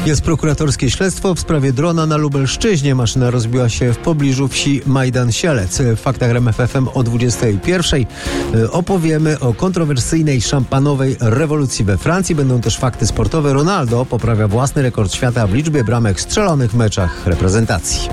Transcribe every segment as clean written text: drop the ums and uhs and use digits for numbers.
Jest prokuratorskie śledztwo w sprawie drona na Lubelszczyźnie. Maszyna rozbiła się w pobliżu wsi Majdan-Sielec. W faktach RMF FM o 21:00 opowiemy o kontrowersyjnej szampanowej rewolucji we Francji. Będą też fakty sportowe. Ronaldo poprawia własny rekord świata w liczbie bramek strzelonych w meczach reprezentacji.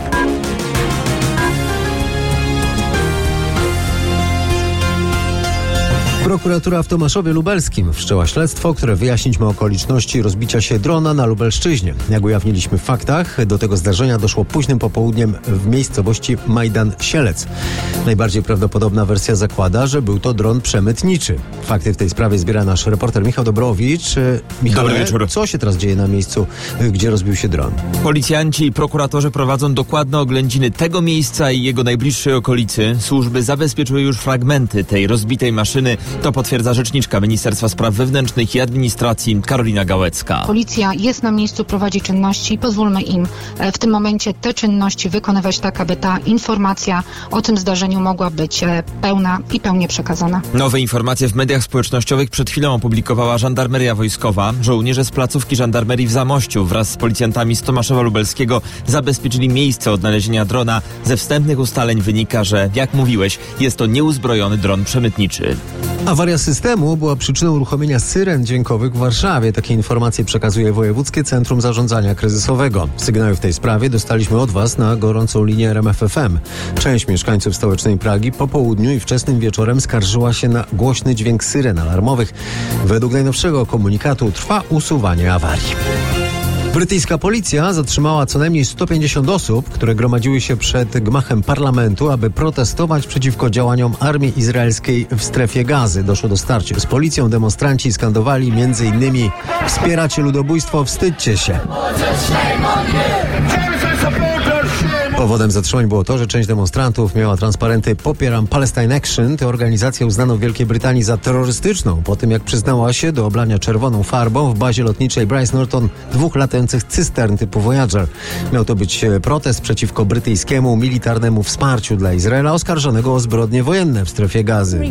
Prokuratura w Tomaszowie Lubelskim wszczęła śledztwo, które wyjaśnić ma okoliczności rozbicia się drona na Lubelszczyźnie. Jak ujawniliśmy w faktach, do tego zdarzenia doszło późnym popołudniem w miejscowości Majdan-Sielec. Najbardziej prawdopodobna wersja zakłada, że był to dron przemytniczy. Fakty w tej sprawie zbiera nasz reporter Michał Dobrowicz. Michał, dobry wieczór. Co się teraz dzieje na miejscu, gdzie rozbił się dron? Policjanci i prokuratorzy prowadzą dokładne oględziny tego miejsca i jego najbliższej okolicy. Służby zabezpieczyły już fragmenty tej rozbitej maszyny. To potwierdza rzeczniczka Ministerstwa Spraw Wewnętrznych i Administracji Karolina Gałecka. Policja jest na miejscu, prowadzi czynności i pozwólmy im w tym momencie te czynności wykonywać tak, aby ta informacja o tym zdarzeniu mogła być pełna i pełnie przekazana. Nowe informacje w mediach społecznościowych przed chwilą opublikowała Żandarmeria Wojskowa. Żołnierze z placówki żandarmerii w Zamościu wraz z policjantami z Tomaszowa Lubelskiego zabezpieczyli miejsce odnalezienia drona. Ze wstępnych ustaleń wynika, że, jak mówiłeś, jest to nieuzbrojony dron przemytniczy. Awaria systemu była przyczyną uruchomienia syren dźwiękowych w Warszawie. Takie informacje przekazuje Wojewódzkie Centrum Zarządzania Kryzysowego. Sygnały w tej sprawie dostaliśmy od Was na gorącą linię RMF FM. Część mieszkańców stołecznej Pragi po południu i wczesnym wieczorem skarżyła się na głośny dźwięk syren alarmowych. Według najnowszego komunikatu trwa usuwanie awarii. Brytyjska policja zatrzymała co najmniej 150 osób, które gromadziły się przed gmachem parlamentu, aby protestować przeciwko działaniom armii izraelskiej w strefie Gazy. Doszło do starcia z policją. Demonstranci skandowali m.in. wspieracie ludobójstwo, wstydźcie się. Powodem zatrzymań było to, że część demonstrantów miała transparenty Popieram Palestine Action. Tę organizację uznano w Wielkiej Brytanii za terrorystyczną po tym, jak przyznała się do oblania czerwoną farbą w bazie lotniczej Bryce Norton 2 latających cystern typu Voyager. Miał to być protest przeciwko brytyjskiemu militarnemu wsparciu dla Izraela oskarżonego o zbrodnie wojenne w strefie Gazy.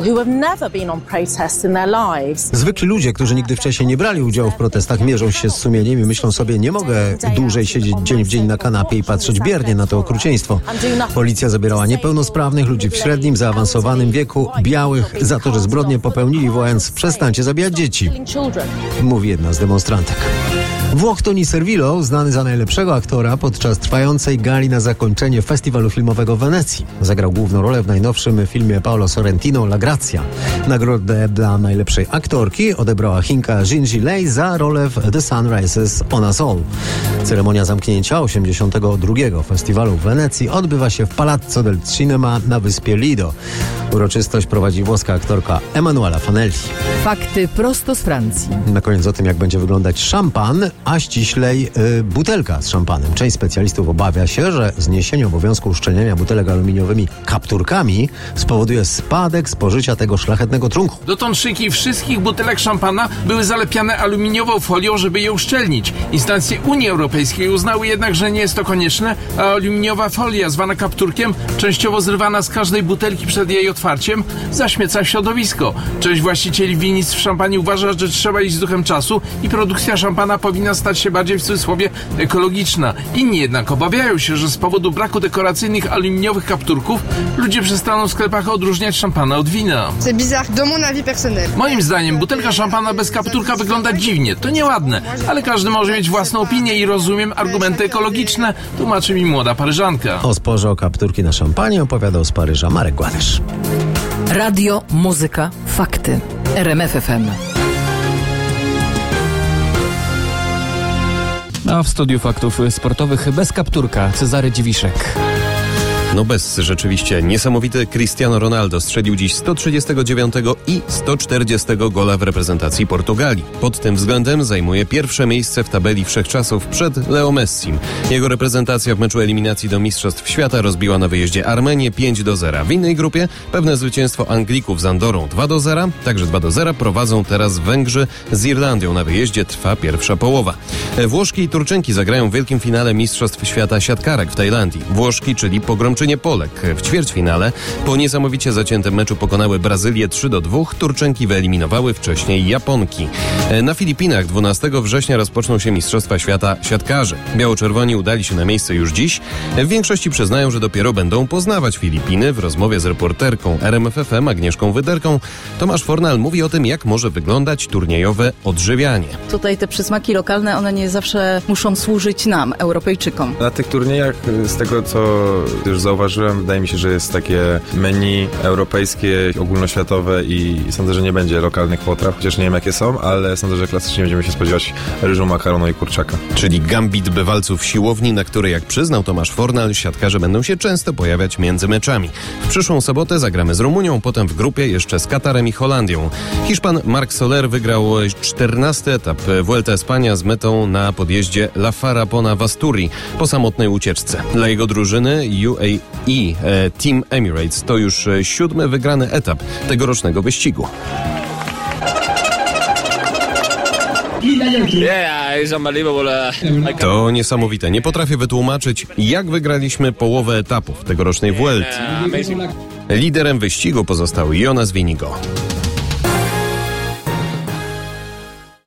Zwykli ludzie, którzy nigdy wcześniej nie brali udziału w protestach, mierzą się z sumieniem i myślą sobie, nie mogę dłużej siedzieć dzień w dzień na kanapie i patrzeć biernie na to okrucieństwo. Policja zabierała niepełnosprawnych, ludzi w średnim, zaawansowanym wieku, białych, za to, że zbrodnie popełnili, wołając: przestańcie zabijać dzieci, mówi jedna z demonstrantek. Włoch Toni Servillo, znany za najlepszego aktora podczas trwającej gali na zakończenie festiwalu filmowego w Wenecji. Zagrał główną rolę w najnowszym filmie Paolo Sorrentino La Grazia. Nagrodę dla najlepszej aktorki odebrała Chinka Jinji Lei za rolę w The Sun Rises on Us All. Ceremonia zamknięcia 82. festiwalu w Wenecji odbywa się w Palazzo del Cinema na wyspie Lido. Uroczystość prowadzi włoska aktorka Emanuela Fanelli. Fakty prosto z Francji. Na koniec o tym, jak będzie wyglądać szampan, a ściślej butelka z szampanem. Część specjalistów obawia się, że zniesienie obowiązku uszczelniania butelek aluminiowymi kapturkami spowoduje spadek spożycia tego szlachetnego trunku. Dotąd szyjki wszystkich butelek szampana były zalepiane aluminiową folią, żeby je uszczelnić. Instancje Unii Europejskiej uznały jednak, że nie jest to konieczne, a aluminiowa folia, zwana kapturkiem, częściowo zrywana z każdej butelki przed jej otwarciem, zaśmieca środowisko. Część właścicieli winnic w szampanii uważa, że trzeba iść z duchem czasu i produkcja szampana powinna stać się bardziej, w cudzysłowie, ekologiczna. Inni jednak obawiają się, że z powodu braku dekoracyjnych aluminiowych kapturków ludzie przestaną w sklepach odróżniać szampana od wina. Moim zdaniem butelka szampana bez kapturka wygląda dziwnie. To nieładne, ale każdy może mieć własną opinię i rozumiem argumenty ekologiczne, tłumaczy mi młoda Paryżanka. O sporze o kapturki na szampanie opowiadał z Paryża Marek Gładysz. Radio, muzyka, fakty. RMF FM. A w studiu faktów sportowych bez kapturka Cezary Dziwiszek. No bez, rzeczywiście niesamowity Cristiano Ronaldo strzelił dziś 139 i 140 gola w reprezentacji Portugalii. Pod tym względem zajmuje pierwsze miejsce w tabeli wszechczasów przed Leo Messim. Jego reprezentacja w meczu eliminacji do Mistrzostw Świata rozbiła na wyjeździe Armenię 5-0. W innej grupie pewne zwycięstwo Anglików z Andorą 2-0. Także 2-0 prowadzą teraz Węgrzy z Irlandią. Na wyjeździe trwa pierwsza połowa. Włoszki i Turczynki zagrają w wielkim finale Mistrzostw Świata siatkarek w Tajlandii. Włoszki, czyli pogromczycy Niemczynie Polek w ćwierćfinale po niesamowicie zaciętym meczu pokonały Brazylię 3-2. Turczenki wyeliminowały wcześniej Japonki. Na Filipinach 12 września rozpoczną się Mistrzostwa Świata siatkarzy. Biało-czerwoni udali się na miejsce już dziś. W większości przyznają, że dopiero będą poznawać Filipiny. W rozmowie z reporterką RMF FM Agnieszką Wyderką Tomasz Fornal mówi o tym, jak może wyglądać turniejowe odżywianie. Tutaj te przysmaki lokalne, one nie zawsze muszą służyć nam, Europejczykom. Na tych turniejach, z tego co już zauważyłem, wydaje mi się, że jest takie menu europejskie, ogólnoświatowe i sądzę, że nie będzie lokalnych potraw, chociaż nie wiem jakie są, ale sądzę, że klasycznie będziemy się spodziewać ryżu, makaronu i kurczaka. Czyli gambit bywalców siłowni, na której, jak przyznał Tomasz Fornal, siatkarze będą się często pojawiać między meczami. W przyszłą sobotę zagramy z Rumunią, potem w grupie jeszcze z Katarem i Holandią. Hiszpan Marc Soler wygrał 14. etap Vuelta Espania z metą na podjeździe La Farapona w Asturii po samotnej ucieczce. Dla jego drużyny UAE Team Emirates to już 7. wygrany etap tegorocznego wyścigu. To niesamowite. Nie potrafię wytłumaczyć, jak wygraliśmy połowę etapów tegorocznej Vuelty. Liderem wyścigu pozostał Jonas Vingegaard.